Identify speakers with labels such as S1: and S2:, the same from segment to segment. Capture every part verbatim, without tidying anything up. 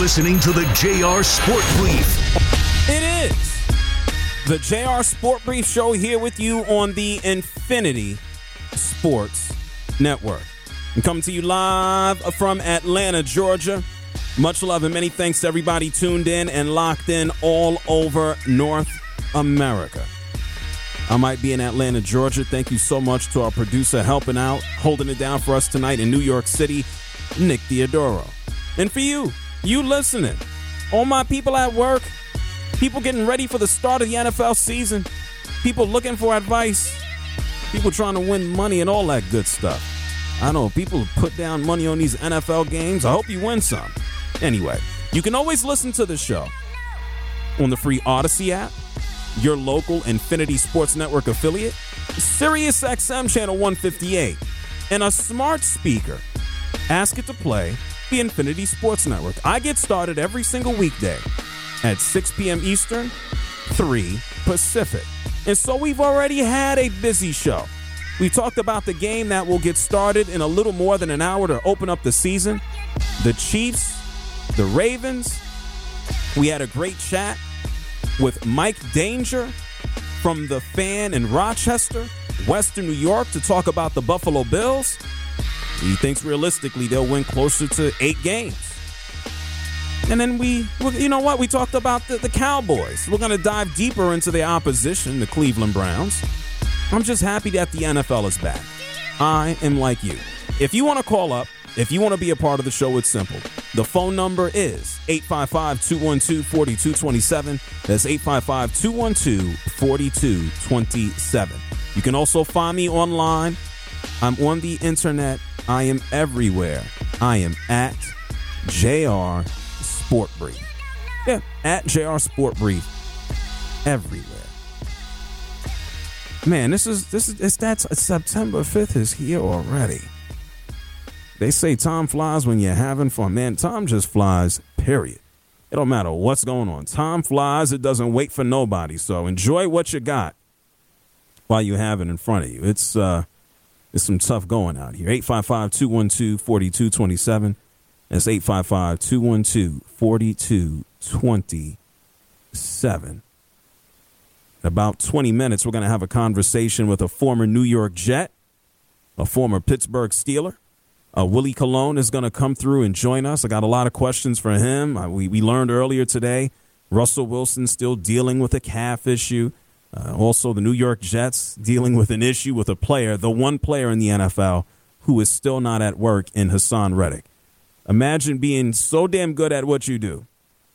S1: listening to the J R Sport Brief.
S2: It is the J R Sport Brief show here with you on the Infinity Sports Network. I'm coming to you live from Atlanta, Georgia. Much love and many thanks to everybody tuned in and locked in all over North America. I might be in Atlanta, Georgia. Thank you so much to our producer helping out, holding it down for us tonight in New York City, Nick Diodoro. And for you, you listening, all my people at work, people getting ready for the start of the N F L season, people looking for advice, people trying to win money and all that good stuff. I know people put down money on these N F L games. I hope you win some. Anyway, you can always listen to the show on the free Odyssey app, your local Infinity Sports Network affiliate, Sirius X M channel one fifty-eight, and a smart speaker. Ask it to play the Infinity Sports Network. I get started every single weekday at six p.m. Eastern, three Pacific. And so we've already had a busy show. We talked about the game that will get started in a little more than an hour to open up the season. The Chiefs, the Ravens. We had a great chat with Mike Danger from The Fan in Rochester, Western New York, to talk about the Buffalo Bills. He thinks realistically they'll win closer to eight games. And then we, you know what, we talked about the, the Cowboys. We're going to dive deeper into their opposition, the Cleveland Browns. I'm just happy that the N F L is back. I am like you. If you want to call up, if you want to be a part of the show, it's simple. The phone number is eight five five, two one two, four two two seven. That's eight five five, two one two, four two two seven. You can also find me online. I'm on the internet. I am everywhere. I am at J R Sport Brief. Yeah, at J R Sport Brief. Everywhere. Man, this is, this is, it's that September fifth is here already. They say time flies when you're having fun. Man, time just flies, period. It don't matter what's going on. Time flies. It doesn't wait for nobody. So enjoy what you got while you have it in front of you. It's uh, it's some tough going out here. eight five five, two one two, four two two seven. That's eight five five, two one two, four two two seven. In about twenty minutes, we're going to have a conversation with a former New York Jet, a former Pittsburgh Steeler. Uh, Willie Colon is going to come through and join us. I got a lot of questions for him. Uh, we, we learned earlier today, Russell Wilson still dealing with a calf issue. Uh, also, the New York Jets dealing with an issue with a player, the one player in the N F L who is still not at work in Hassan Reddick. Imagine being so damn good at what you do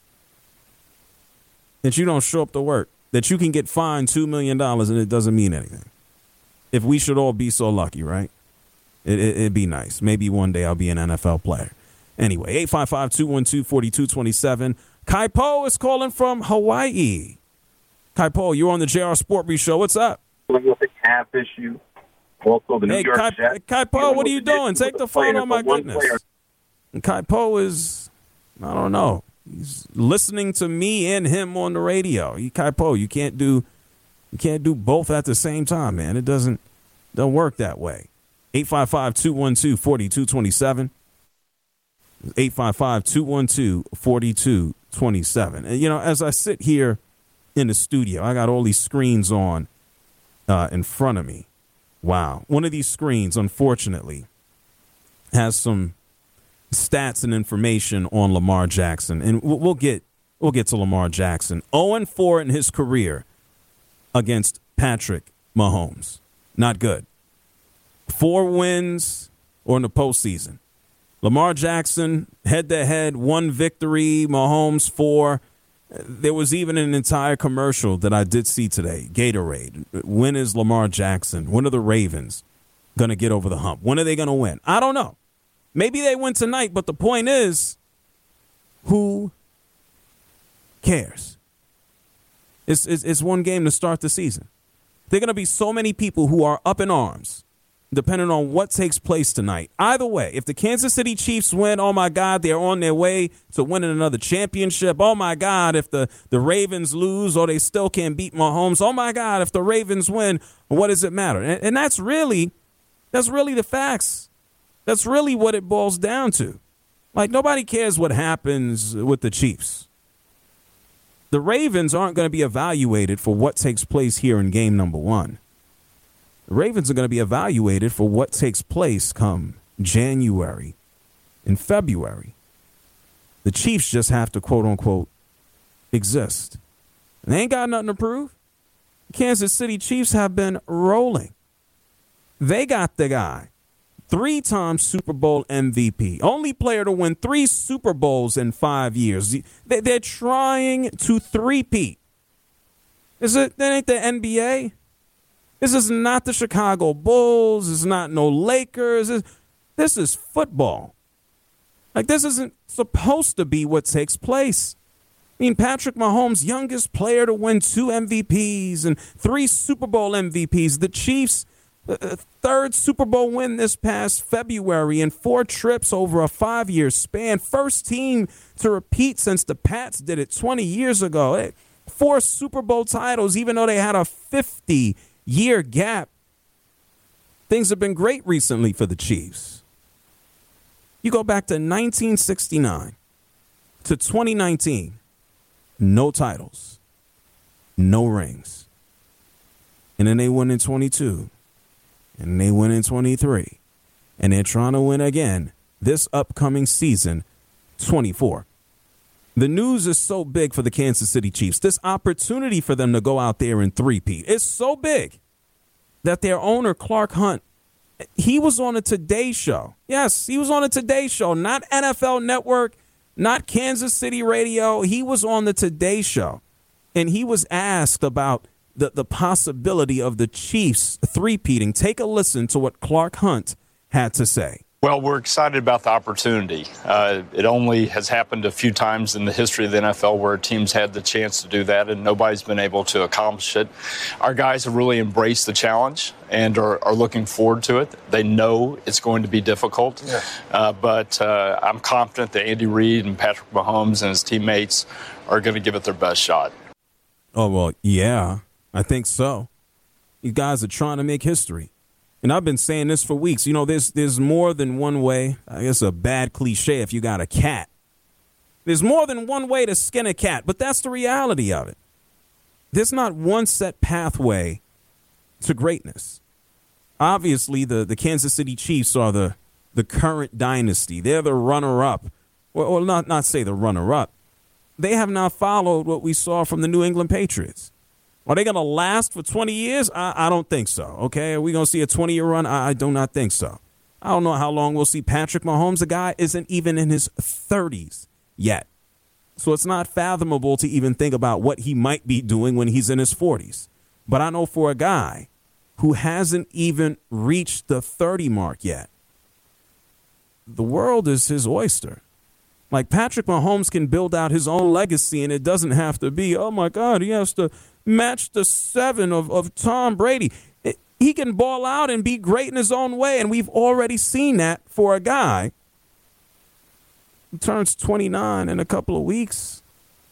S2: that you don't show up to work, that you can get fined two million dollars and it doesn't mean anything. If we should all be so lucky, right? It, it, it'd be nice. Maybe one day I'll be an N F L player. Anyway, eight five five, two one two, four two two seven. Kai Po is calling from Hawaii. Kai Po, you're on the J R Sport Brief Show. What's up?
S3: With the calf issue. Also, the New
S2: hey,
S3: York
S2: Kai,
S3: Jets.
S2: Kai Po, what are you doing? Take the phone. Oh, my goodness. And Kai Po is, I don't know. He's listening to me and him on the radio. You, Kai Po, you can't do, you can't do both at the same time, man. It doesn't, don't work that way. eight five five, two one two, four two two seven. eight five five, two one two, four two two seven. And, you know, as I sit here in the studio, I got all these screens on uh, in front of me. Wow. One of these screens, unfortunately, has some stats and information on Lamar Jackson. And we'll get we'll get to Lamar Jackson. oh and four in his career against Patrick Mahomes. Not good. Four wins or in the postseason. Lamar Jackson, head-to-head, one victory, Mahomes four. There was even an entire commercial that I did see today, Gatorade. When is Lamar Jackson? When are the Ravens going to get over the hump? When are they going to win? I don't know. Maybe they win tonight, but the point is, who cares? It's, it's, it's one game to start the season. There are going to be so many people who are up in arms depending on what takes place tonight. Either way, if the Kansas City Chiefs win, oh, my God, they're on their way to winning another championship. Oh, my God, if the, the Ravens lose or they still can't beat Mahomes. Oh, my God, if the Ravens win, what does it matter? And, and that's really that's really the facts. That's really what it boils down to. Like, nobody cares what happens with the Chiefs. The Ravens aren't going to be evaluated for what takes place here in game number one. The Ravens are going to be evaluated for what takes place come January and February. The Chiefs just have to, quote unquote, exist. And they ain't got nothing to prove. Kansas City Chiefs have been rolling. They got the guy, three-time Super Bowl M V P, only player to win three Super Bowls in five years. They're trying to three-peat. Is it? That ain't the N B A. This is not the Chicago Bulls. It's not no Lakers. This is football. Like, this isn't supposed to be what takes place. I mean, Patrick Mahomes, youngest player to win two M V Ps and three Super Bowl M V Ps. The Chiefs, uh, third Super Bowl win this past February and four trips over a five-year span. First team to repeat since the Pats did it twenty years ago. Four Super Bowl titles, even though they had a fifty-year gap. Things have been great recently for the Chiefs. You go back to nineteen sixty-nine to twenty nineteen. No titles, no rings. And then they win in twenty-two, and they win in twenty-three, and they're trying to win again this upcoming season, twenty-four. The news is so big for the Kansas City Chiefs. This opportunity for them to go out there and three-peat is so big that their owner, Clark Hunt, he was on a Today Show. Yes, he was on a Today Show, not N F L Network, not Kansas City Radio. He was on the Today Show, and he was asked about the, the possibility of the Chiefs three-peating. Take a listen to what Clark Hunt had to say.
S4: Well, we're excited about the opportunity. Uh, it only has happened a few times in the history of the N F L where teams had the chance to do that, and nobody's been able to accomplish it. Our guys have really embraced the challenge and are, are looking forward to it. They know it's going to be difficult, yeah. uh, but uh, I'm confident that Andy Reid and Patrick Mahomes and his teammates are going to give it their best shot.
S2: Oh, well, yeah, I think so. You guys are trying to make history. And I've been saying this for weeks. You know, there's there's more than one way. I guess a bad cliche if you got a cat. There's more than one way to skin a cat, but that's the reality of it. There's not one set pathway to greatness. Obviously, the, the Kansas City Chiefs are the, the current dynasty. They're the runner-up. Well, well, not, not say the runner-up. They have not followed what we saw from the New England Patriots. Are they going to last for twenty years? I, I don't think so, okay? Are we going to see a twenty-year run? I, I do not think so. I don't know how long we'll see Patrick Mahomes. The guy isn't even in his thirties yet. So it's not fathomable to even think about what he might be doing when he's in his forties. But I know for a guy who hasn't even reached the thirty mark yet, the world is his oyster. Like, Patrick Mahomes can build out his own legacy, and it doesn't have to be, oh, my God, he has to match the seven of, of Tom Brady. It, he can ball out and be great in his own way, and we've already seen that for a guy who turns twenty-nine in a couple of weeks.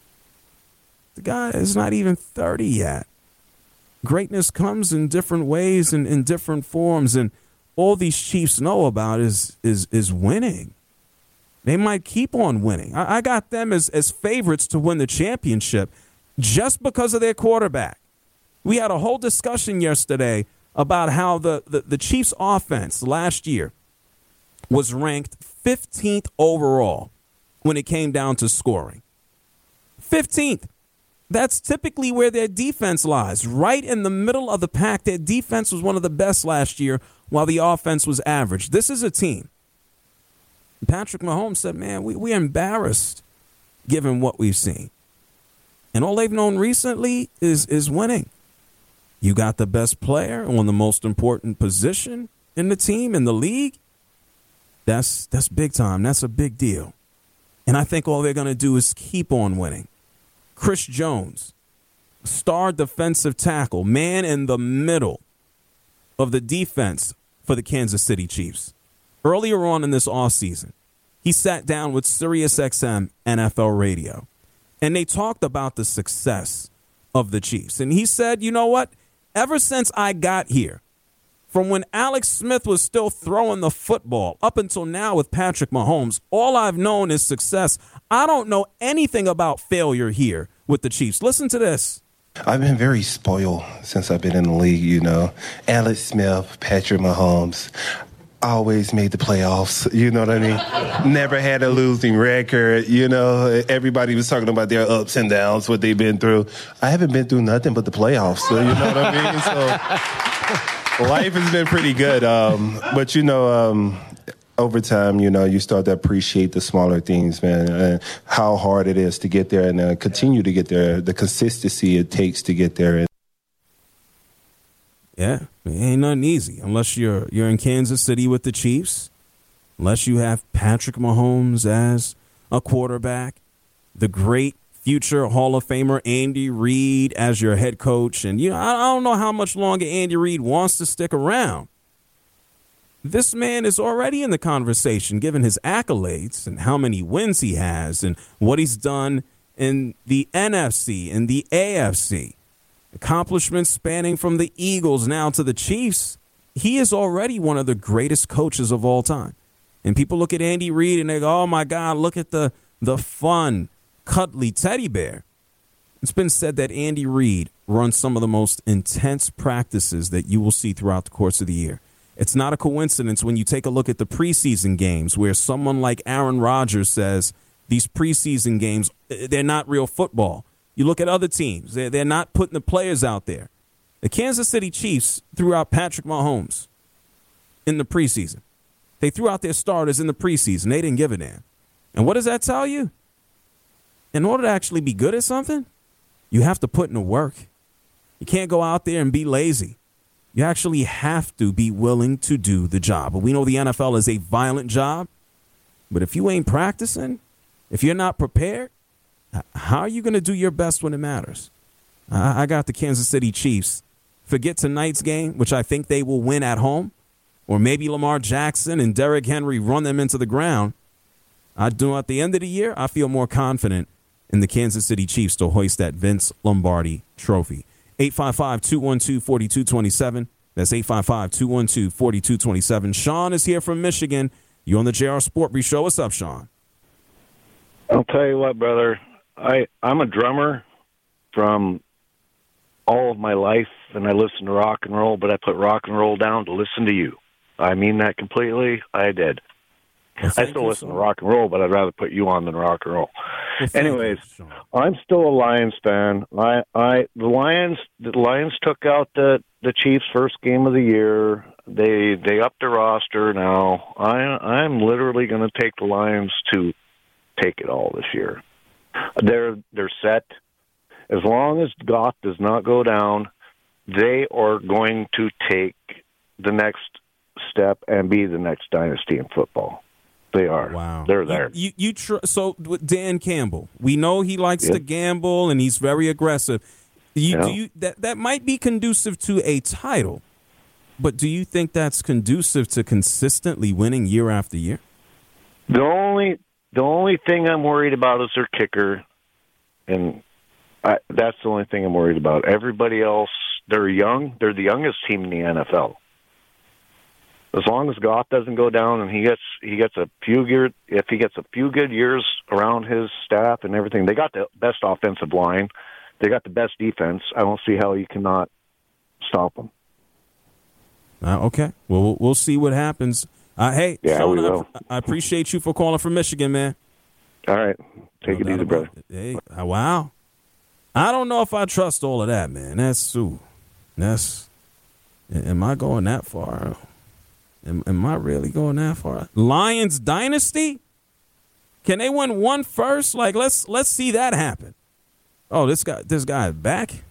S2: The guy is not even thirty yet. Greatness comes in different ways and in different forms, and all these Chiefs know about is is is winning. They might keep on winning. I, I got them as, as favorites to win the championship just because of their quarterback. We had a whole discussion yesterday about how the, the, the Chiefs' offense last year was ranked fifteenth overall when it came down to scoring. fifteenth. That's typically where their defense lies, right in the middle of the pack. Their defense was one of the best last year while the offense was average. This is a team. Patrick Mahomes said, man, we, we're embarrassed given what we've seen. And all they've known recently is, is winning. You got the best player on the most important position in the team, in the league. That's, that's big time. That's a big deal. And I think all they're going to do is keep on winning. Chris Jones, star defensive tackle, man in the middle of the defense for the Kansas City Chiefs. Earlier on in this offseason, he sat down with SiriusXM N F L Radio, and they talked about the success of the Chiefs. And he said, you know what? Ever since I got here, From when Alex Smith was still throwing the football up until now with Patrick Mahomes, all I've known is success. I don't know anything about failure here with the Chiefs. Listen to this.
S5: I've been very spoiled since I've been in the league, you know. Alex Smith, Patrick Mahomes, always made the playoffs, you know what I mean? Never had a losing record, you know. Everybody was talking about their ups and downs, what they've been through. I haven't been through nothing but the playoffs, so you know what I mean? So life has been pretty good. Um, but, you know, um, over time, you know, you start to appreciate the smaller things, man, and how hard it is to get there and uh, continue to get there, the consistency it takes to get there.
S2: Yeah, it ain't nothing easy unless you're you're in Kansas City with the Chiefs, unless you have Patrick Mahomes as a quarterback, the great future Hall of Famer Andy Reid as your head coach. And, you know, I, I don't know how much longer Andy Reid wants to stick around. This man is already in the conversation, given his accolades and how many wins he has and what he's done in the N F C and the A F C. Accomplishments spanning from the Eagles now to the Chiefs. He is already one of the greatest coaches of all time. And people look at Andy Reid and they go, oh, my God, look at the, the fun, cuddly teddy bear. It's been said that Andy Reid runs some of the most intense practices that you will see throughout the course of the year. It's not a coincidence when you take a look at the preseason games where someone like Aaron Rodgers says these preseason games, they're not real football. You look at other teams, they're, they're not putting the players out there. The Kansas City Chiefs threw out Patrick Mahomes in the preseason. They threw out their starters in the preseason. They didn't give a damn. And what does that tell you? In order to actually be good at something, you have to put in the work. You can't go out there and be lazy. You actually have to be willing to do the job. But we know the N F L is a violent job. But if you ain't practicing, if you're not prepared, how are you going to do your best when it matters? I got the Kansas City Chiefs. Forget tonight's game, which I think they will win at home, or maybe Lamar Jackson and Derrick Henry run them into the ground. I do at the end of the year, I feel more confident in the Kansas City Chiefs to hoist that Vince Lombardi trophy. eight five five, two one two, four two two seven. That's eight five five, two one two, four two two seven. Sean is here from Michigan. You're on the J R Sport Brief Show. What's up, Sean?
S6: I'll tell you what, brother. I, I'm a drummer from all of my life, and I listen to rock and roll, but I put rock and roll down to listen to you. I mean that completely. I did.
S2: Well,
S6: I still listen so. to rock and roll, but I'd rather put you on than rock and roll.
S2: Well,
S6: Anyways,
S2: you,
S6: I'm still a Lions fan. I, I, the Lions, the Lions took out the the Chiefs' first game of the year. They they upped their roster now. I I'm literally going to take the Lions to take it all this year. They're they're set. As long as Goff does not go down, they are going to take the next step and be the next dynasty in football. They are.
S2: Wow.
S6: They're there.
S2: You, you, you tr- so with Dan Campbell, we know he likes
S6: yep.
S2: to gamble and he's very aggressive. You,
S6: yeah.
S2: do you, that, that might be conducive to a title, but do you think that's conducive to consistently winning year after year?
S6: The only the only thing I'm worried about is their kicker, and I, that's the only thing I'm worried about. Everybody else, they're young. They're the youngest team in the N F L. As long as Goff doesn't go down and he gets he gets a few year, if he gets a few good years around his staff and everything, they got the best offensive line, they got the best defense. I don't see how you cannot stop them.
S2: Uh, okay, well, well we'll see what happens. Uh, hey,
S6: yeah,
S2: Sean,
S6: we will.
S2: I, I appreciate you for calling from Michigan, man.
S6: All right, take
S2: no
S6: it easy, brother.
S2: It. Hey, wow, I don't know if I trust all of that, man. That's ooh, that's. Am I going that far? Am, am I really going that far? Lions dynasty? Can they win one first? Like let's let's see that happen. Oh, this guy this guy is back.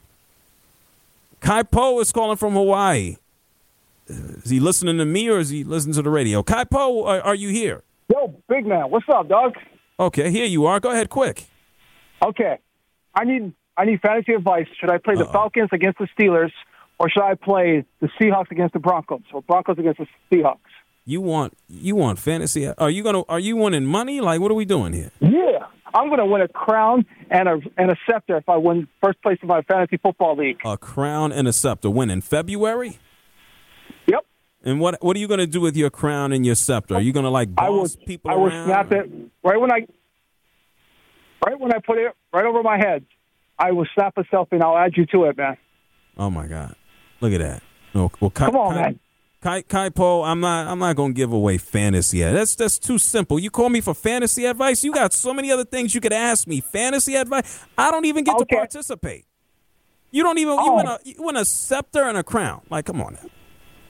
S2: Kai Po is calling from Hawaii. Is he listening to me or is he listening to the radio? Kai Po, are, are you here?
S7: Yo, big man, what's up, dog?
S2: Okay, here you are. Go ahead, quick.
S7: Okay, I need I need fantasy advice. Should I play the
S2: Uh-oh.
S7: Falcons against the Steelers? Or should I play the Seahawks against the Broncos, or Broncos against the Seahawks?
S2: You want you want fantasy? Are you gonna? Are you winning money? Like, what are we doing here?
S7: Yeah, I'm going to win a crown and a and a scepter if I win first place in my fantasy football league.
S2: A crown and a scepter. When in February?
S7: Yep.
S2: And what what are you going to do with your crown and your scepter? Are you going to like boss
S7: I will,
S2: people
S7: I will
S2: around?
S7: snap it right when I right when I put it right over my head. I will snap a selfie and I'll add you to it, man.
S2: Oh my God! Look at that. No, well, Kai,
S7: Come on,
S2: Kai,
S7: man.
S2: Kai, Kai Po, I'm not I'm not going to give away fantasy. That's that's too simple. You call me for fantasy advice? You got so many other things you could ask me. Fantasy advice? I don't even get
S7: Okay.
S2: to participate. You don't even
S7: Oh.
S2: you win a you win a scepter and a crown. Like, come on now.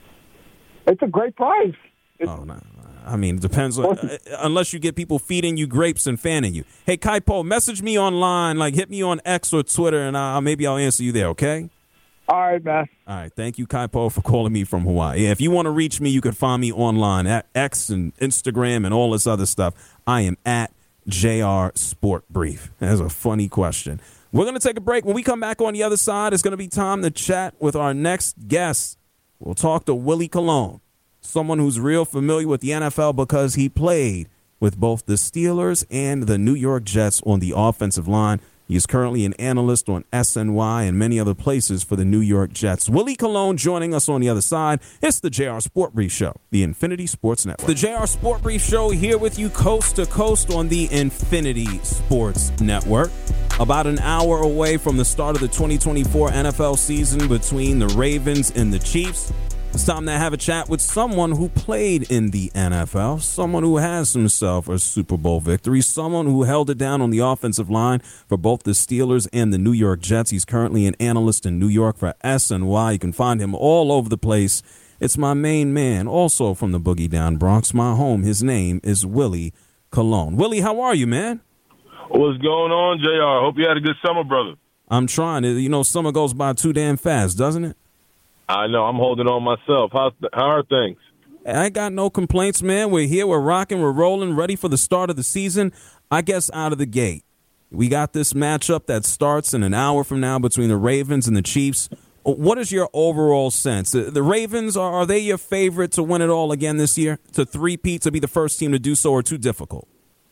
S7: It's a great prize. It's,
S2: Oh no. I mean, it depends on uh, unless you get people feeding you grapes and fanning you. Hey, Kai Po, message me online, like hit me on X or Twitter, and uh, maybe I'll answer you there. Okay.
S7: all right, man.
S2: All right. Thank you, Kai Po, for calling me from Hawaii. Yeah, if you want to reach me, you can find me online at X and Instagram and all this other stuff. I am at J R Sport Brief. That's a funny question. We're going to take a break. When we come back on the other side, it's going to be time to chat with our next guest. We'll talk to Willie Colon, someone who's real familiar with the N F L because he played with both the Steelers and the New York Jets on the offensive line. He is currently an analyst on S N Y and many other places for the New York Jets. Willie Colon joining us on the other side. It's the J R Sport Brief Show, the Infinity Sports Network. The J R Sport Brief Show here with you coast to coast on the Infinity Sports Network. About an hour away from the start of the twenty twenty-four N F L season between the Ravens and the Chiefs. It's time to have a chat with someone who played in the N F L, someone who has himself a Super Bowl victory, someone who held it down on the offensive line for both the Steelers and the New York Jets. He's currently an analyst in New York for S N Y. You can find him all over the place. It's my main man, also from the Boogie Down Bronx, my home. His name is Willie Colon. Willie, how are you, man?
S8: What's going on, J R? Hope you had a good summer, brother.
S2: I'm trying. You know, summer goes by too damn fast, doesn't it?
S8: I know. I'm holding on myself. How's the, how are things?
S2: I got no complaints, man. We're here. We're rocking. We're rolling. Ready for the start of the season. I guess out of the gate, we got this matchup that starts in an hour from now between the Ravens and the Chiefs. What is your overall sense? The, the Ravens, are, are they your favorite to win it all again this year? To three-peat, to be the first team to do so, or too difficult?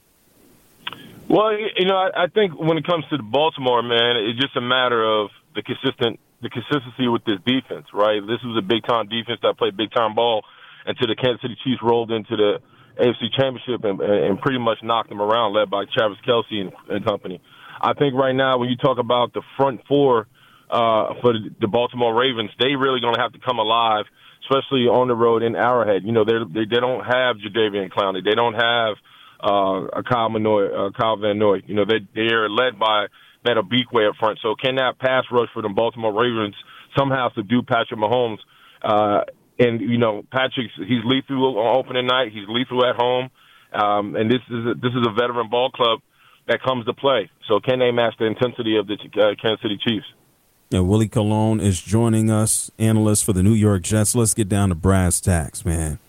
S8: Well, you know, I, I think when it comes to the Baltimore, man, it's just a matter of the consistent, the consistency with this defense, right? This was a big-time defense that played big-time ball until the Kansas City Chiefs rolled into the A F C Championship and, and pretty much knocked them around, led by Travis Kelce and, and company. I think right now when you talk about the front four uh, for the, the Baltimore Ravens, they really going to have to come alive, especially on the road in Arrowhead. You know, they they don't have Jadeveon Clowney. They don't have uh, a Kyle, Manoy, uh, Kyle Van Noy. You know, they they are led by Matt Obikwe up front. So can that pass rush for the Baltimore Ravens somehow subdue Patrick Mahomes? Uh, and, you know, Patrick's, he's lethal on opening night. He's lethal at home. Um, and this is a, this is a veteran ball club that comes to play. So can they match the intensity of the uh, Kansas City Chiefs?
S2: Yeah, Willie Colon is joining us, analyst for the New York Jets. Let's get down to brass tacks, man.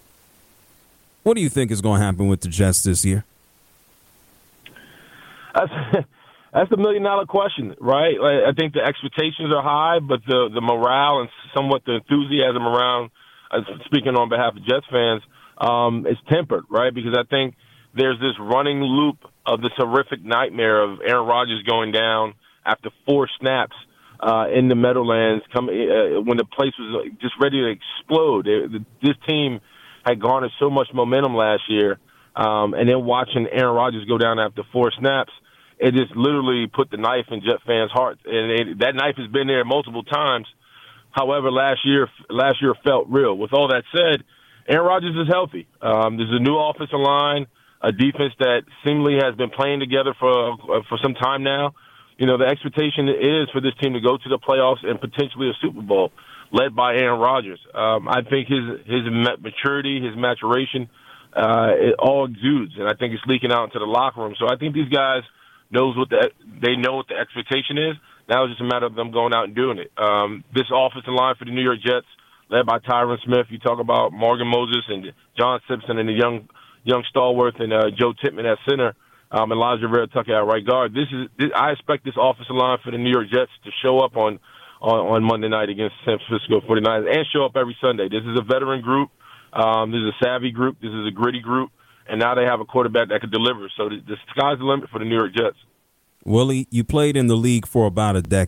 S2: What do you think is going to happen with the Jets this year?
S8: That's, that's the million-dollar question, right? Like, I think the expectations are high, but the, the morale and somewhat the enthusiasm around, uh, speaking on behalf of Jets fans, um, is tempered, right? Because I think there's this running loop of this horrific nightmare of Aaron Rodgers going down after four snaps uh, in the Meadowlands come, uh, when the place was just ready to explode. It, this team had garnered so much momentum last year, um, and then watching Aaron Rodgers go down after four snaps, it just literally put the knife in Jet fans' hearts. And it, that knife has been there multiple times. However, last year last year felt real. With all that said, Aaron Rodgers is healthy. Um, there's a new offensive line, a defense that seemingly has been playing together for uh, for some time now. You know, the expectation is for this team to go to the playoffs and potentially a Super Bowl, led by Aaron Rodgers. Um, I think his his maturity, his maturation, uh, it all exudes, and I think it's leaking out into the locker room. So I think these guys knows what the they know what the expectation is. Now it's just a matter of them going out and doing it. Um, this offensive line for the New York Jets, led by Tyron Smith. You talk about Morgan Moses and John Simpson and the young young stalwart and uh, Joe Tippmann at center. Um, Elijah Vera Tucker at right guard. This is this, I expect this offensive line for the New York Jets to show up on, on, on Monday night against San Francisco forty-niners and show up every Sunday. This is a veteran group. Um, this is a savvy group. This is a gritty group. And now they have a quarterback that can deliver. So the, the sky's the limit for the New York Jets.
S2: Willie, you played in the league for about a decade.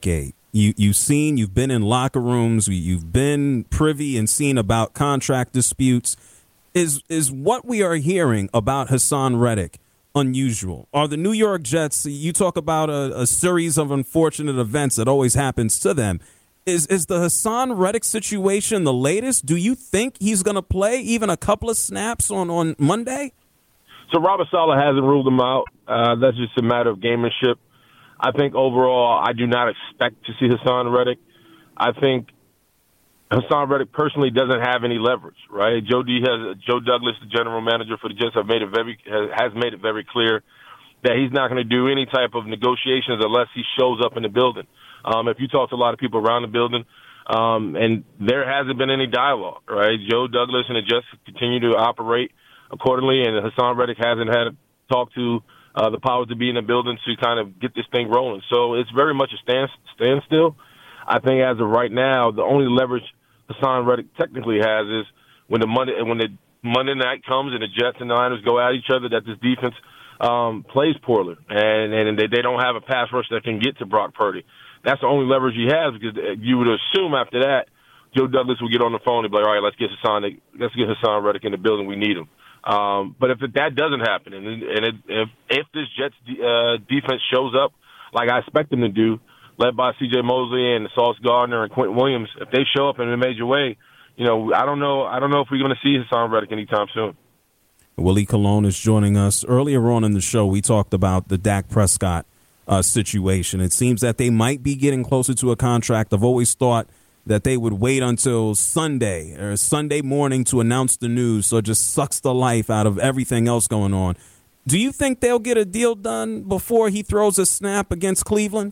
S2: You, you've seen, you've been in locker rooms, you've been privy and seen about contract disputes. Is is what we are hearing about Hassan Reddick unusual? Are the New York Jets, you talk about a, a series of unfortunate events that always happens to them. Is is the Hassan Reddick situation the latest? Do you think he's going to play even a couple of snaps on, on Monday?
S8: So Robert Saleh hasn't ruled him out. Uh, that's just a matter of gamemanship. I think overall I do not expect to see Hassan Reddick. I think Hassan Reddick personally doesn't have any leverage, right? Joe D has Joe Douglas, the general manager for the Jets, have made it very has made it very clear that he's not going to do any type of negotiations unless he shows up in the building. Um, if you talk to a lot of people around the building, um, and there hasn't been any dialogue, right? Joe Douglas and the Jets continue to operate accordingly, and Hassan Reddick hasn't had to talk to uh, the powers to be in the building to kind of get this thing rolling. So it's very much a stand standstill. I think as of right now, the only leverage Hassan Reddick technically has is when the Monday when the Monday night comes and the Jets and the Niners go at each other, that this defense um, plays poorly, and and they, they don't have a pass rush that can get to Brock Purdy. That's the only leverage he has, because you would assume after that Joe Douglas will get on the phone and be like, all right, let's get Hassan, let's get Hassan Reddick in the building. We need him. Um, but if that doesn't happen, and, and it, if if this Jets uh, defense shows up like I expect them to do, led by C J Mosley and Sauce Gardner and Quentin Williams, if they show up in a major way, you know, I don't know. I don't know if we're going to see Hassan Reddick anytime soon.
S2: Willie Colon is joining us. Earlier on in the show, we talked about the Dak Prescott uh, situation. It seems that they might be getting closer to a contract. I've always thought that they would wait until Sunday or Sunday morning to announce the news, so it just sucks the life out of everything else going on. Do you think they'll get a deal done before he throws a snap against Cleveland?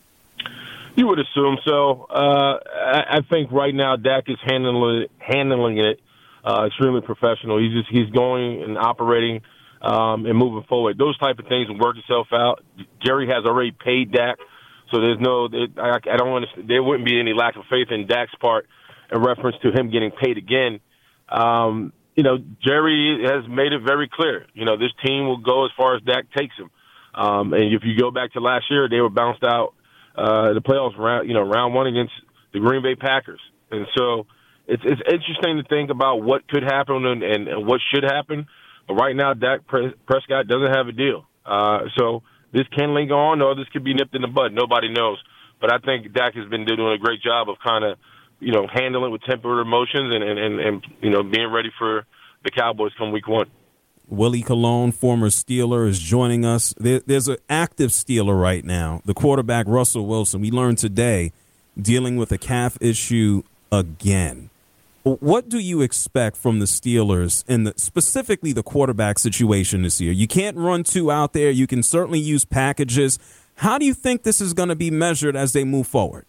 S8: You would assume so. Uh, I, I think right now Dak is handling handling it uh, extremely professional. He's just he's going and operating um, and moving forward. Those type of things will work itself out. Jerry has already paid Dak, so there's no. It, I, I don't understand. There wouldn't be any lack of faith in Dak's part in reference to him getting paid again. Um, you know, Jerry has made it very clear. You know, this team will go as far as Dak takes him. Um, and if you go back to last year, they were bounced out. Uh, the playoffs round, you know, round one against the Green Bay Packers. And so it's it's interesting to think about what could happen and, and, and what should happen. But right now, Dak Prescott doesn't have a deal. Uh, so this can linger on, or this could be nipped in the bud. Nobody knows. But I think Dak has been doing a great job of kind of, you know, handling with tempered emotions and, and, and, and, you know, being ready for the Cowboys come week one.
S2: Willie Colon, former Steeler, is joining us. There, there's an active Steeler right now, the quarterback Russell Wilson. We learned today dealing with a calf issue again. What do you expect from the Steelers in the, specifically the quarterback situation this year? You can't run two out there. You can certainly use packages. How do you think this is going to be measured as they move forward?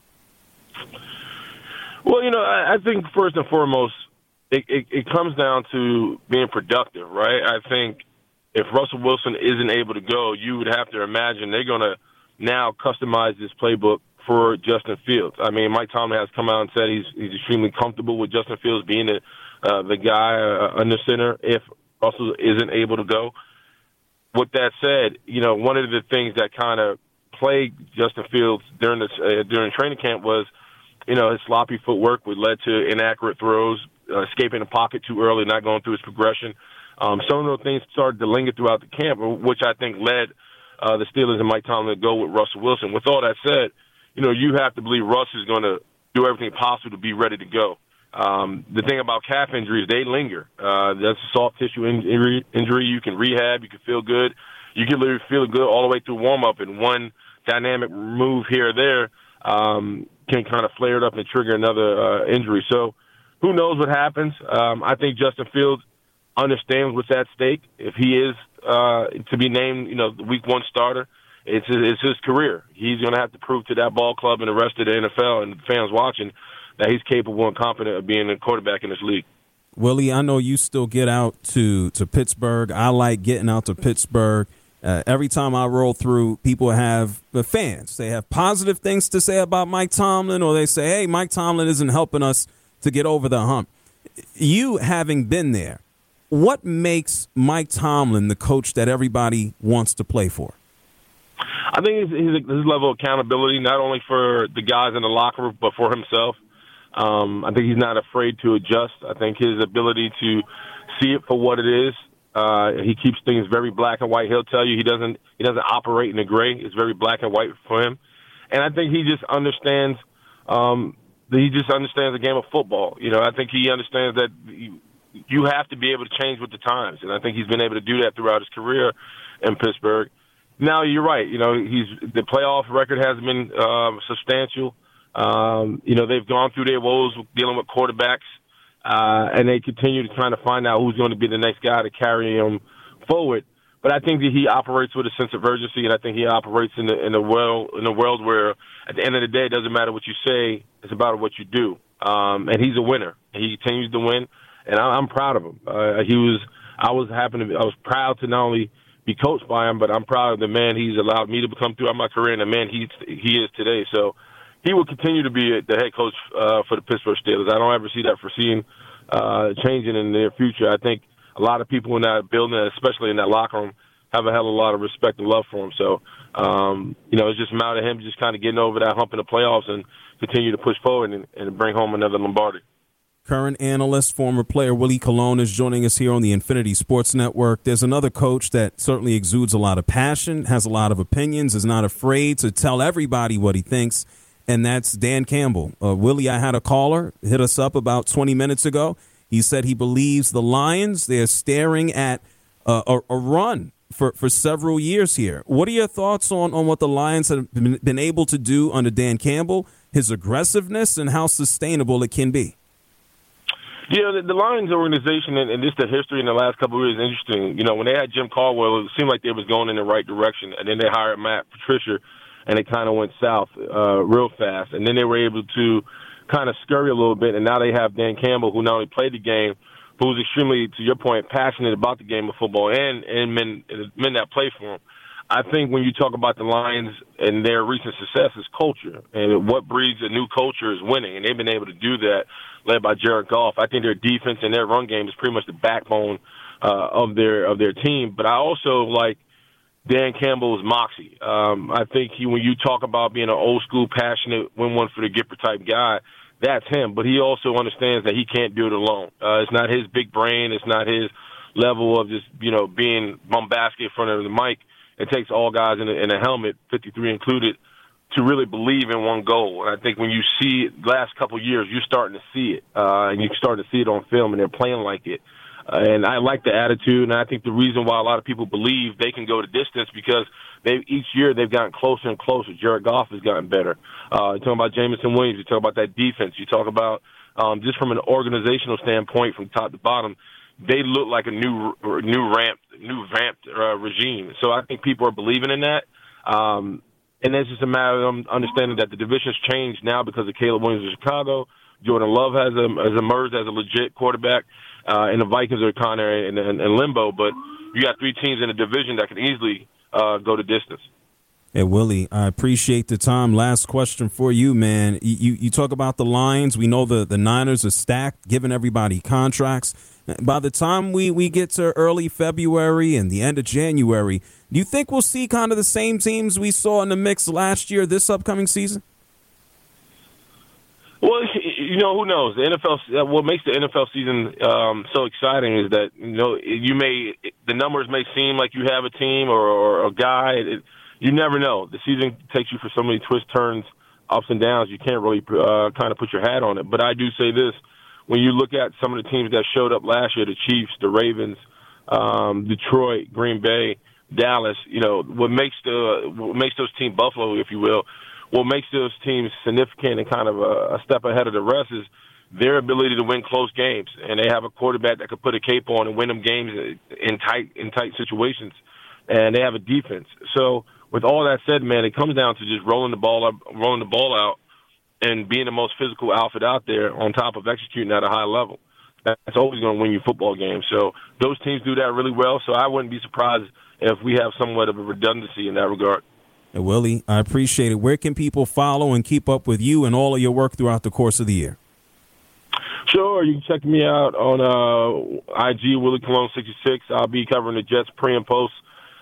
S8: Well, you know, I, I think first and foremost, It, it, it comes down to being productive, right? I think if Russell Wilson isn't able to go, you would have to imagine they're going to now customize this playbook for Justin Fields. I mean, Mike Tomlin has come out and said he's he's extremely comfortable with Justin Fields being the, uh, the guy uh, under center if Russell isn't able to go. With that said, you know, one of the things that kind of plagued Justin Fields during this uh, during training camp was, you know, his sloppy footwork, which led to inaccurate throws, Uh, escaping the pocket too early, not going through his progression. Um, some of those things started to linger throughout the camp, which I think led uh, the Steelers and Mike Tomlin to go with Russell Wilson. With all that said, you know, you have to believe Russ is going to do everything possible to be ready to go. Um, the thing about calf injuries, they linger. Uh, that's a soft tissue injury, injury. You can rehab. You can feel good. You can literally feel good all the way through warm-up, and one dynamic move here or there um, can kind of flare it up and trigger another uh, injury. So, who knows what happens? Um, I think Justin Fields understands what's at stake. If he is uh, to be named, you know, the week one starter, it's his, it's his career. He's going to have to prove to that ball club and the rest of the N F L and the fans watching that he's capable and competent of being a quarterback in this league.
S2: Willie, I know you still get out to, to Pittsburgh. I like getting out to Pittsburgh. Uh, every time I roll through, people have the fans. They have positive things to say about Mike Tomlin, or they say, hey, Mike Tomlin isn't helping us to get over the hump. You having been there, what makes Mike Tomlin the coach that everybody wants to play for?
S8: I think his, his, his level of accountability, not only for the guys in the locker room, but for himself. Um, I think he's not afraid to adjust. I think his ability to see it for what it is. Uh, he keeps things very black and white. He'll tell you he doesn't he doesn't operate in the gray. It's very black and white for him. And I think he just understands um, he just understands the game of football. You know, I think he understands that you, you have to be able to change with the times, and I think he's been able to do that throughout his career in Pittsburgh. Now you're right. You know, he's the playoff record hasn't been uh, substantial. Um, you know, they've gone through their woes dealing with quarterbacks. Uh, and they continue to try to find out who's going to be the next guy to carry him forward. But I think that he operates with a sense of urgency, and I think he operates in the in a world in a world where, at the end of the day, it doesn't matter what you say; it's about what you do. Um, and he's a winner. He continues to win, and I, I'm proud of him. Uh, he was I was happy to be, I was proud to not only be coached by him, but I'm proud of the man he's allowed me to become throughout my career, and the man he he is today. So. He will continue to be the head coach uh, for the Pittsburgh Steelers. I don't ever see that foreseen uh, changing in the near future. I think a lot of people in that building, especially in that locker room, have a hell of a lot of respect and love for him. So, um, you know, it's just a matter of him just kind of getting over that hump in the playoffs and continue to push forward and, and bring home another Lombardi.
S2: Current analyst, former player Willie Colon is joining us here on the Infinity Sports Network. There's another coach that certainly exudes a lot of passion, has a lot of opinions, is not afraid to tell everybody what he thinks. And that's Dan Campbell. Uh, Willie, I had a caller hit us up about twenty minutes ago. He said he believes the Lions, they're staring at uh, a, a run for, for several years here. What are your thoughts on, on what the Lions have been, been able to do under Dan Campbell, his aggressiveness, and how sustainable it can be?
S8: Yeah, the, the Lions organization, and, and just the history in the last couple of years is interesting. You know, when they had Jim Caldwell, it seemed like they was going in the right direction. And then they hired Matt Patricia, and it kind of went south uh, real fast. And then they were able to kind of scurry a little bit, and now they have Dan Campbell, who not only played the game, but who's extremely, to your point, passionate about the game of football and, and men, men that play for him. I think when you talk about the Lions and their recent success is culture, and what breeds a new culture is winning, and they've been able to do that, led by Jared Goff. I think their defense and their run game is pretty much the backbone uh, of their of their team. But I also like Dan Campbell's moxie. Um, I think he, when you talk about being an old school, passionate, win one for the Gipper type guy, that's him. But he also understands that he can't do it alone. Uh, it's not his big brain. It's not his level of just, you know, being bombastic in front of the mic. It takes all guys in a, in a helmet, fifty-three included, to really believe in one goal. And I think when you see it the last couple of years, you're starting to see it. Uh, and you're starting to see it on film, and they're playing like it. Uh, and I like the attitude, and I think the reason why a lot of people believe they can go the distance because they each year they've gotten closer and closer. Jared Goff has gotten better. Uh, you talk about Jameson Williams. You talk about that defense. You talk about um, just from an organizational standpoint, from top to bottom, they look like a new, new ramp, new vamped uh, regime. So I think people are believing in that. Um, and it's just a matter of understanding that the division's changed now because of Caleb Williams of Chicago. Jordan Love has, a, has emerged as a legit quarterback. Uh, and the Vikings are kind of in, in, in limbo, but you got three teams in the division that can easily uh, go the distance.
S2: Hey, Willie, I appreciate the time. Last question for you, man. You you talk about the Lions. We know the, the Niners are stacked, giving everybody contracts. By the time we, we get to early February and the end of January, do you think we'll see kind of the same teams we saw in the mix last year, this upcoming season?
S8: Well, you know, who knows? The N F L. What makes the N F L season um, so exciting is that you know you may the numbers may seem like you have a team or, or a guy. It, you never know. The season takes you for so many twists, turns, ups and downs. You can't really uh, kind of put your hat on it. But I do say this: when you look at some of the teams that showed up last year, the Chiefs, the Ravens, um, Detroit, Green Bay, Dallas. You know what makes the what makes those teams Buffalo, if you will. What makes those teams significant and kind of a, a step ahead of the rest is their ability to win close games, and they have a quarterback that can put a cape on and win them games in tight in tight situations, and they have a defense. So, with all that said, man, it comes down to just rolling the ball up, rolling the ball out, and being the most physical outfit out there, on top of executing at a high level. That's always going to win you football games. So, those teams do that really well. So, I wouldn't be surprised if we have somewhat of a redundancy in that regard.
S2: Hey, Willie, I appreciate it. Where can people follow and keep up with you and all of your work throughout the course of the year?
S8: Sure. You can check me out on uh, I G, Willie Colon sixty-six. I'll be covering the Jets pre and post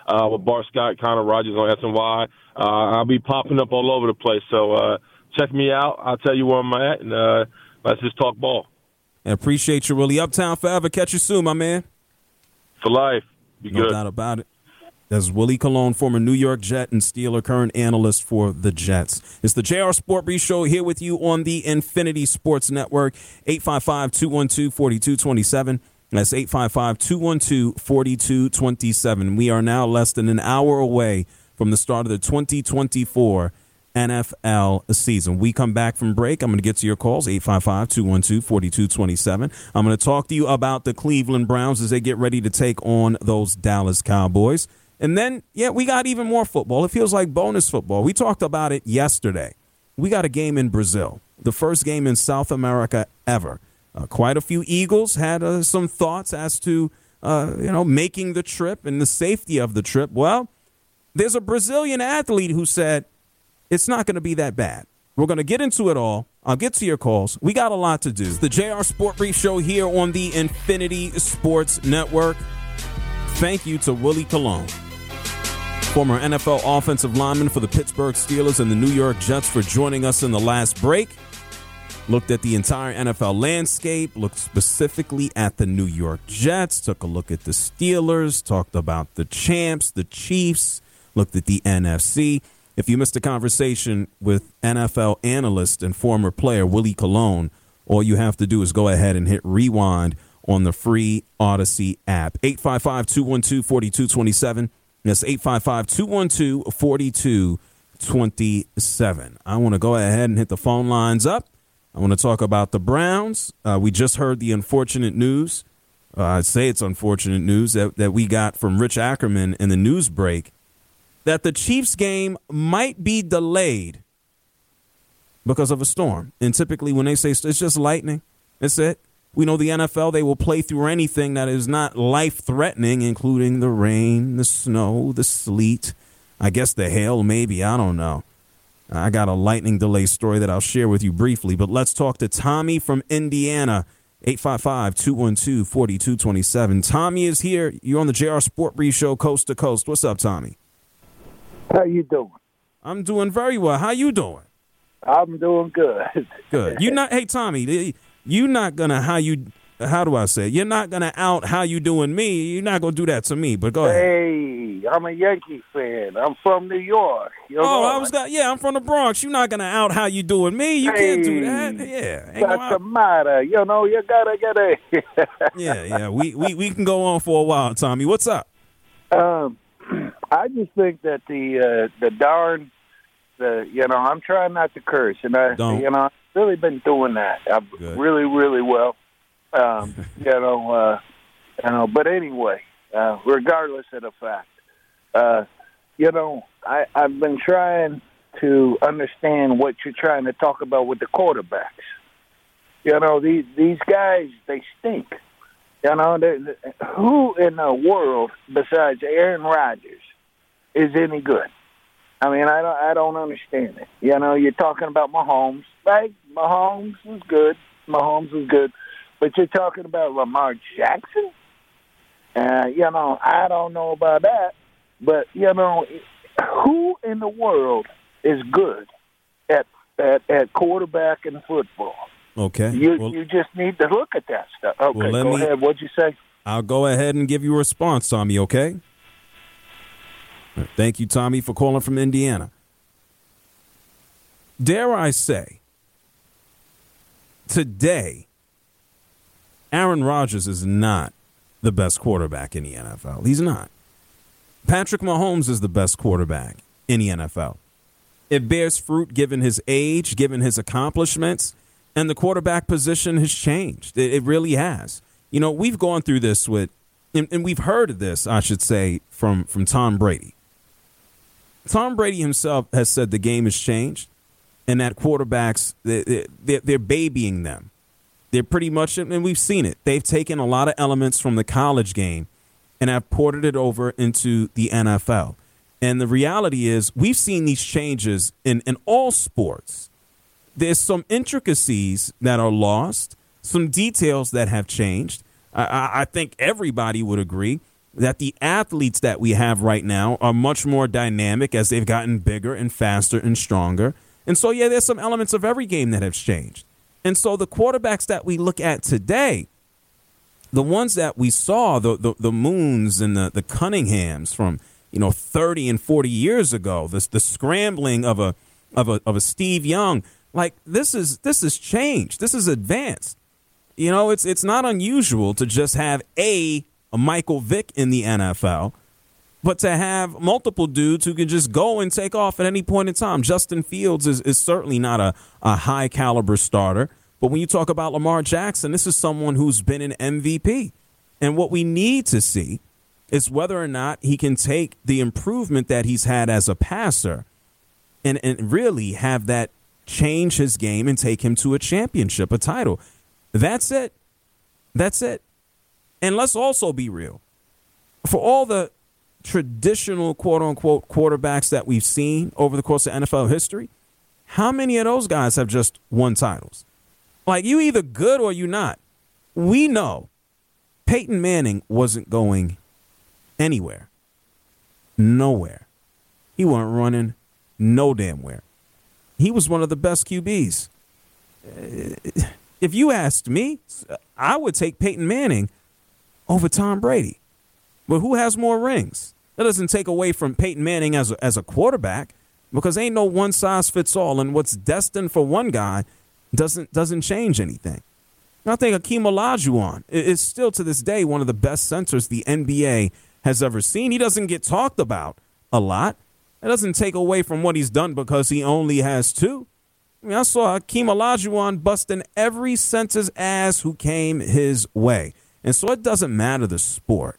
S8: uh, with Bart Scott, Connor Rogers on S N Y. Uh, I'll be popping up all over the place. So uh, check me out. I'll tell you where I'm at, and uh, let's just talk ball.
S2: I appreciate you, Willie. Uptown forever. Catch you soon, my man.
S8: For life. Be
S2: no
S8: good.
S2: doubt about it. That's Willie Colon, former New York Jet and Steeler, current analyst for the Jets. It's the J R Sport Brief Show here with you on the Infinity Sports Network. eight five five, two one two, four two two seven. That's eight five five, two one two, four two two seven. We are now less than an hour away from the start of the twenty twenty-four N F L season. We come back from break. I'm going to get to your calls, eight five five, two one two, four two two seven. I'm going to talk to you about the Cleveland Browns as they get ready to take on those Dallas Cowboys. And then, yeah, we got even more football. It feels like bonus football. We talked about it yesterday. We got a game in Brazil, the first game in South America ever. Uh, quite a few Eagles had uh, some thoughts as to, uh, you know, making the trip and the safety of the trip. Well, there's a Brazilian athlete who said it's not going to be that bad. We're going to get into it all. I'll get to your calls. We got a lot to do. It's the J R Sport Brief Show here on the Infinity Sports Network. Thank you to Willie Colon, former N F L offensive lineman for the Pittsburgh Steelers and the New York Jets, for joining us in the last break. Looked at the entire N F L landscape, looked specifically at the New York Jets, took a look at the Steelers, talked about the champs, the Chiefs, looked at the N F C. If you missed a conversation with N F L analyst and former player Willie Colon, all you have to do is go ahead and hit rewind on the free Odyssey app. eight five five, two one two, four two two seven. That's eight five five, two one two, four two two seven. I want to go ahead and hit the phone lines up. I want to talk about the Browns. Uh, we just heard the unfortunate news. Uh, I'd say it's unfortunate news that, that we got from Rich Ackerman in the news break that the Chiefs game might be delayed because of a storm. And typically when they say it's just lightning, that's it. We know the N F L, they will play through anything that is not life-threatening, including the rain, the snow, the sleet, I guess the hail, maybe. I don't know. I got a lightning delay story that I'll share with you briefly, but let's talk to Tommy from Indiana, eight five five, two one two, four two two seven. Tommy is here. You're on the J R Sport Brief Show, coast to coast. What's up, Tommy?
S9: How you doing?
S2: I'm doing very well. How you doing?
S9: I'm doing good.
S2: Good. You not? Hey, Tommy, you not gonna how you? How do I say it? You're not gonna out how you doing me. You're not gonna do that to me. But go ahead.
S9: Hey, I'm a Yankee fan. I'm from New York. You
S2: oh,
S9: know?
S2: I was got. Yeah, I'm from the Bronx. You're not gonna out how you doing me. You
S9: hey,
S2: can't do that. Yeah. Ain't
S9: what's the matter? You know, you gotta get a.
S2: yeah, yeah. We, we we can go on for a while, Tommy. What's up?
S9: Um, I just think that the uh, the darn, the you know, I'm trying not to curse, and I
S2: Don't.
S9: you know, I've really been doing that. I've
S2: Good.
S9: really, really well. Um, you know, uh, you know, but anyway, uh, regardless of the fact, uh, you know, I, I've been trying to understand what you're trying to talk about with the quarterbacks. You know, these these guys, they stink. You know, they, who in the world besides Aaron Rodgers is any good? I mean, I don't, I don't understand it. You know, you're talking about Mahomes, right? Mahomes was good. Mahomes was good. But you're talking about Lamar Jackson? Uh, you know, I don't know about that. But, you know, who in the world is good at at, at quarterback in football?
S2: Okay.
S9: You
S2: well,
S9: you just need to look at that stuff. Okay,
S2: well, let
S9: go
S2: me,
S9: ahead. What'd you say?
S2: I'll go ahead and give you a response, Tommy, okay? Thank you, Tommy, for calling from Indiana. Dare I say, today, Aaron Rodgers is not the best quarterback in the N F L. He's not. Patrick Mahomes is the best quarterback in the N F L. It bears fruit given his age, given his accomplishments, and the quarterback position has changed. It, it really has. You know, we've gone through this with, and, and we've heard of this, I should say, from, from Tom Brady. Tom Brady himself has said the game has changed, and that quarterbacks, they're, they're, they're babying them. They're pretty much, and we've seen it, they've taken a lot of elements from the college game and have ported it over into the N F L. And the reality is we've seen these changes in, in all sports. There's some intricacies that are lost, some details that have changed. I, I think everybody would agree that the athletes that we have right now are much more dynamic as they've gotten bigger and faster and stronger. And so, yeah, there's some elements of every game that have changed. And so the quarterbacks that we look at today, the ones that we saw, the the, the Moons and the, the Cunninghams from, you know, thirty and forty years ago, this the scrambling of a of a of a Steve Young, like this is this is changed. This is advanced. You know, it's it's not unusual to just have a, a Michael Vick in the N F L, but to have multiple dudes who can just go and take off at any point in time. Justin Fields is, is certainly not a, a high caliber starter. But when you talk about Lamar Jackson, this is someone who's been an M V P. And what we need to see is whether or not he can take the improvement that he's had as a passer and, and really have that change his game and take him to a championship, a title. That's it. That's it. And let's also be real. For all the traditional quote-unquote quarterbacks that we've seen over the course of N F L history, how many of those guys have just won titles? Like, you either good or you not. We know Peyton Manning wasn't going anywhere. Nowhere. He wasn't running no damn where. He was one of the best Q Bs. If you asked me, I would take Peyton Manning over Tom Brady. But who has more rings? That doesn't take away from Peyton Manning as a, as a quarterback, because ain't no one size fits all, and what's destined for one guy doesn't doesn't change anything. I think Akeem Olajuwon is still to this day one of the best centers the N B A has ever seen. He doesn't get talked about a lot. It doesn't take away from what he's done because he only has two. I mean, I saw Akeem Olajuwon busting every center's ass who came his way. And so it doesn't matter the sport.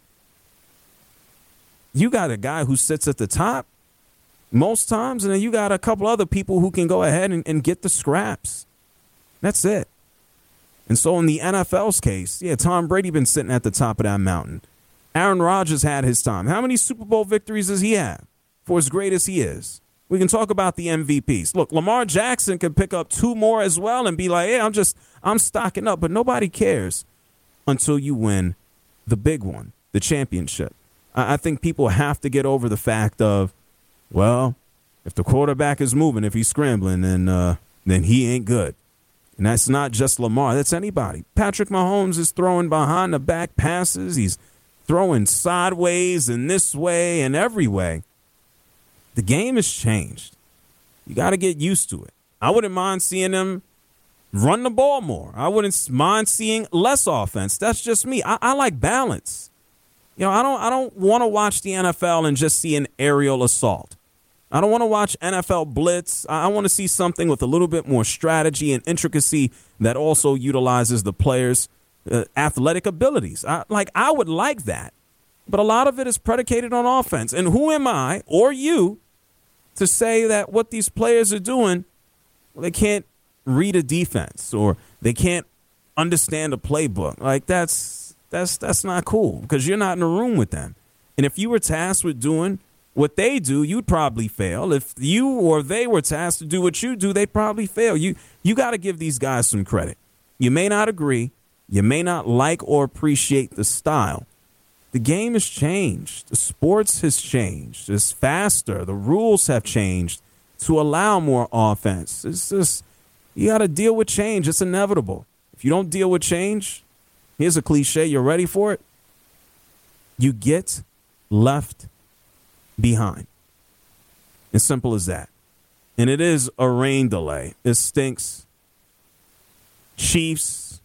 S2: You got a guy who sits at the top most times, and then you got a couple other people who can go ahead and, and get the scraps. That's it. And so in the N F L's case, yeah, Tom Brady been sitting at the top of that mountain. Aaron Rodgers had his time. How many Super Bowl victories does he have for as great as he is? We can talk about the M V Ps. Look, Lamar Jackson could pick up two more as well and be like, hey, I'm just, I'm stocking up. But nobody cares until you win the big one, the championship. I, I think people have to get over the fact of, well, if the quarterback is moving, if he's scrambling, then uh, then he ain't good. And that's not just Lamar. That's anybody. Patrick Mahomes is throwing behind the back passes. He's throwing sideways and this way and every way. The game has changed. You got to get used to it. I wouldn't mind seeing them run the ball more. I wouldn't mind seeing less offense. That's just me. I, I like balance. You know, I don't I don't want to watch the N F L and just see an aerial assault. I don't want to watch N F L blitz. I want to see something with a little bit more strategy and intricacy that also utilizes the players' uh, athletic abilities. I, like, I would like that. But a lot of it is predicated on offense. And who am I or you to say that what these players are doing, well, they can't read a defense or they can't understand a playbook? Like, that's that's that's not cool, because you're not in a room with them. And if you were tasked with doing what they do, you'd probably fail. If you or they were tasked to do what you do, they'd probably fail. You you got to give these guys some credit. You may not agree. You may not like or appreciate the style. The game has changed. The sports has changed. It's faster. The rules have changed to allow more offense. It's just, you got to deal with change. It's inevitable. If you don't deal with change, here's a cliche. You're ready for it? You get left behind. As simple as that. And it is a rain delay. It stinks. Chiefs,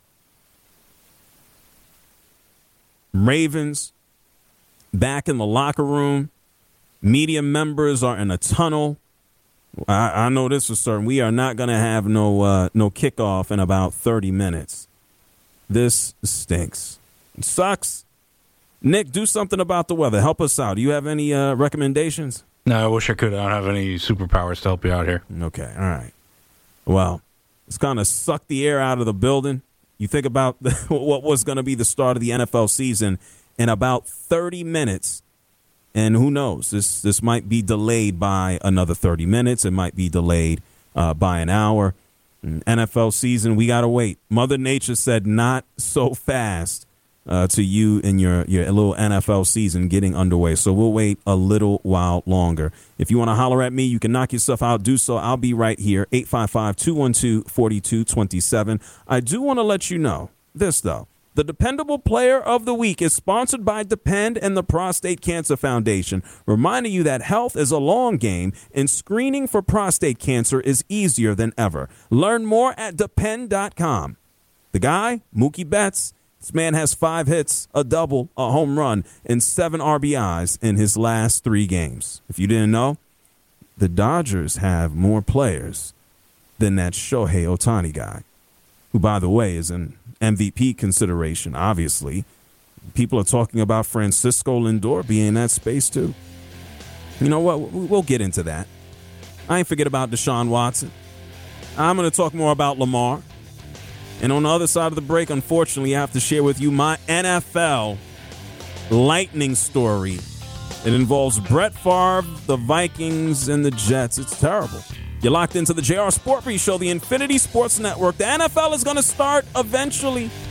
S2: Ravens, back in the locker room. Media members are in a tunnel. I, I know this for certain. We are not going to have no uh, no kickoff in about thirty minutes. This stinks. It sucks. Nick, do something about the weather. Help us out. Do you have any uh, recommendations?
S10: No, I wish I could. I don't have any superpowers to help you out here.
S2: Okay, all right. Well, it's kind of sucked the air out of the building. You think about the, what was going to be the start of the N F L season in about thirty minutes. And who knows? This this might be delayed by another thirty minutes. It might be delayed uh, by an hour. And N F L season, we got to wait. Mother Nature said not so fast. uh, to you and your, your little N F L season getting underway. So we'll wait a little while longer. If you want to holler at me, you can knock yourself out. Do so. I'll be right here, eight five five, two one two, four two two seven. I do want to let you know this, though. The Dependable Player of the Week is sponsored by Depend and the Prostate Cancer Foundation, reminding you that health is a long game and screening for prostate cancer is easier than ever. Learn more at depend dot com. The guy, Mookie Betts, this man has five hits, a double, a home run, and seven R B Is in his last three games. If you didn't know, the Dodgers have more players than that Shohei Ohtani guy, who, by the way, is an M V P consideration, obviously. People are talking about Francisco Lindor being in that space, too. You know what? We'll get into that. I ain't forget about Deshaun Watson. I'm going to talk more about Lamar. And on the other side of the break, unfortunately, I have to share with you my N F L lightning story. It involves Brett Favre, the Vikings, and the Jets. It's terrible. You're locked into the J R Sport Brief Show, the Infinity Sports Network. The N F L is going to start eventually.